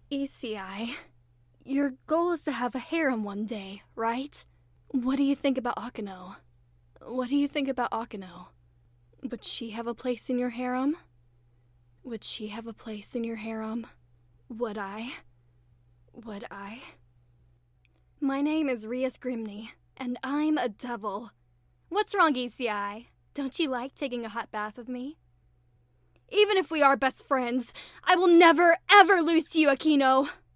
ECI, your goal is to have a harem one day, right? What do you think about Akeno? What do you think about Akeno? Would she have a place in your harem? Would she have a place in your harem? Would I? Would I? My name is Rias Grimney, and I'm a devil. What's wrong, ECI? Don't you like taking a hot bath with me? Even if we are best friends, I will never, ever lose to you, Akeno.